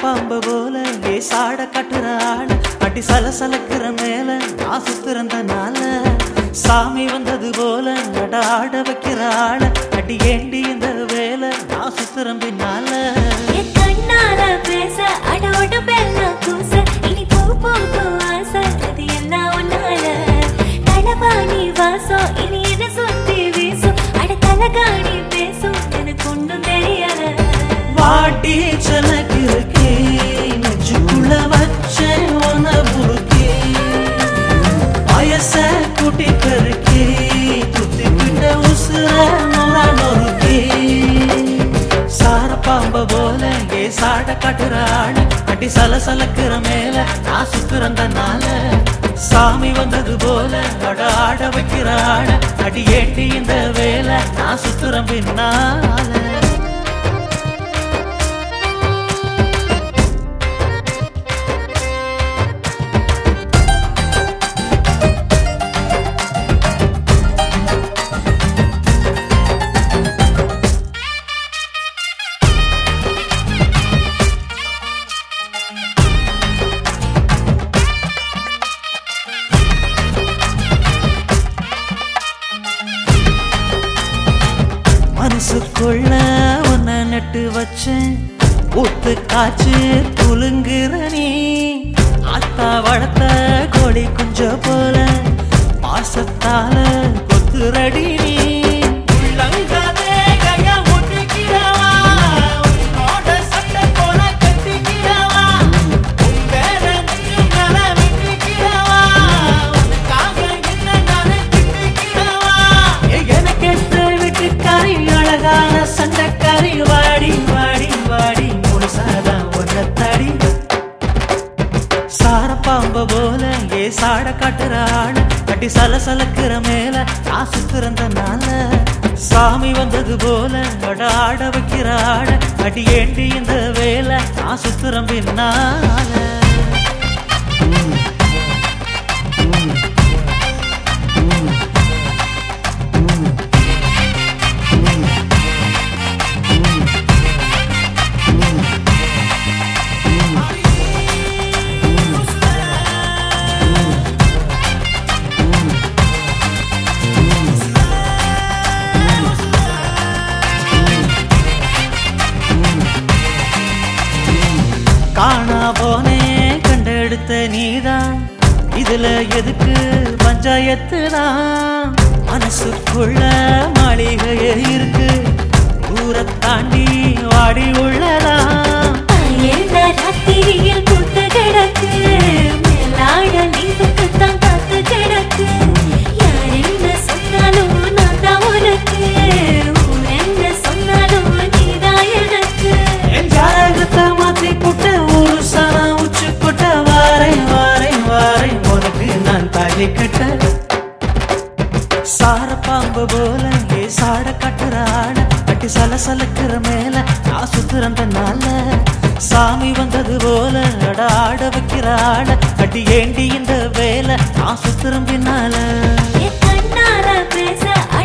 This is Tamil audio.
பாம்ப போல சாட கட்டுற ஆள அடி சலசலக்கிற மேல நான் சுத்துறந்தனால சாமி வந்தது போல நட ஆட வைக்கிற ஆள அடி ஏண்டி இந்த வேலை நான் சுத்துறேன் பின்னால கண்ணால பேச அடோட பெல்ல கூச இனி போ போ ஆசை அது எல்லாம் ஒன்னால தலபாணி வாசம் இனி என்ன சுத்தி வீசும் அட தலகாணி பேசும் எனக்கு ஒன்றும் தெரியல வாட்டி சனக்கு இருக்கே நெஞ்சுக்குள்ள வச்ச உன புருக்கே வயச கூட்டி பெருக்கே குத்தி பிட்ட உசுர நொற நொறுக்கே சார பாம்ப போல சாட கட்டுற ஆள அடி சலசலக்கிற மேல நான் சுத்துறந்தனால சாமி வந்தது போல அட ஆட வைக்கிற ஆள அடி ஏட்டி இந்த வேலை நான் சுத்துறேன் பின்னால மனசுக்குள்ள உன்னை நட்டு வச்சேன் ஊத்து காய்ச்சி துளுங்குற நீ ஆத்தா வளர்த்த கோழி குஞ்ச போல பாசத்தால கொத்துரடி நீ சண்டக்காரி வாடி வாடி வாடி முழுசாதான் ஒன்ன தடி சார பாம்ப போல சாட காட்டுற ஆள கட்டி சலசலக்கிற மேல நான் சுத்துறந்தனால சாமி வந்தது போல அட ஆட வைக்கிற ஆள அடி ஏண்டி இந்த வேலை நான் சுத்துறேன் பின்னால காணா போனே கண்டெடுத்த நீதான் இதுல எதுக்கு பஞ்சாயத்து தான் மனசுக்குள்ள மாளிகையே இருக்கு ஊரை தாண்டி வாடி உள்ளதான் ராத்திரியில் பூத்து கிடக்கு மேலாட நீதான் காத்து கிடக்கு யார் என்ன சொன்னாலும் நான் தான் உனக்கு என்ன சொன்னாலும் நீதான் எனக்கு என் ஜாதகத்தை மாத்தி புட்ட ஒரு சனா உச்சு கொட்ட வாரை வாரை வாரை உனக்கு நான் தாலி கட்ட சார பாம்பு போல சாட கட்டுற ஆள கட்டி சலசலக்கிற மேல நான் சுத்துறந்தனால சாமி வந்தது போல அட ஆட வைக்கிற ஆள அடி ஏண்டி இந்த வேலை நான் சுத்துறேன் பின்னால கண்ணால பேச